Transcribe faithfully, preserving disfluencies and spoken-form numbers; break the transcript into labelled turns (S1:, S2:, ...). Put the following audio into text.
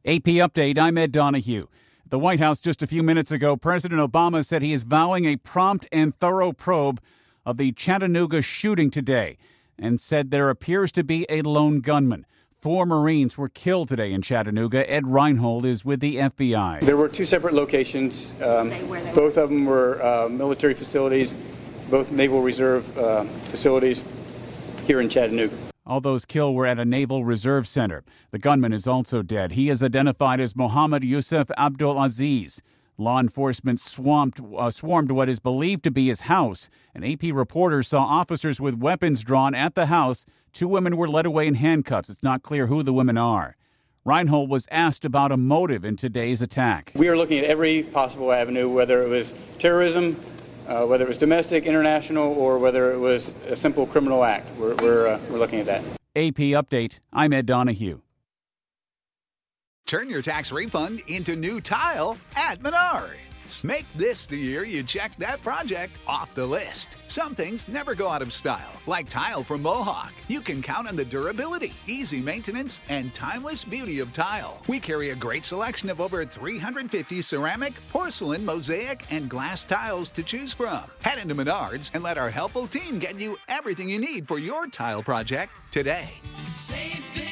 S1: A P Update, I'm Ed Donahue. At the White House just a few minutes ago, President Obama said he is vowing a prompt and thorough probe of the Chattanooga shooting today and said there appears to be a lone gunman. Four Marines were killed today in Chattanooga. Ed Reinhold is with the F B I.
S2: There were two separate locations. Um, both of them were uh, military facilities, both Naval Reserve uh, facilities here in Chattanooga.
S1: All those killed were at a Naval Reserve Center. The gunman is also dead. He is identified as Mohammed Yusuf Abdul Aziz. Law enforcement swamped, uh, swarmed what is believed to be his house. An A P reporter saw officers with weapons drawn at the house. Two women were led away in handcuffs. It's not clear who the women are. Reinhold was asked about a motive in today's attack.
S2: We are looking at every possible avenue, whether it was terrorism, uh, whether it was domestic, international, or whether it was a simple criminal act. We're, we're, uh, we're looking at that.
S1: A P Update, I'm Ed Donahue.
S3: Turn your tax refund into new tile at Menards. Make this the year you check that project off the list. Some things never go out of style, like tile from Mohawk. You can count on the durability, easy maintenance, and timeless beauty of tile. We carry a great selection of over three hundred fifty ceramic, porcelain, mosaic, and glass tiles to choose from. Head into Menards and let our helpful team get you everything you need for your tile project today.
S4: Save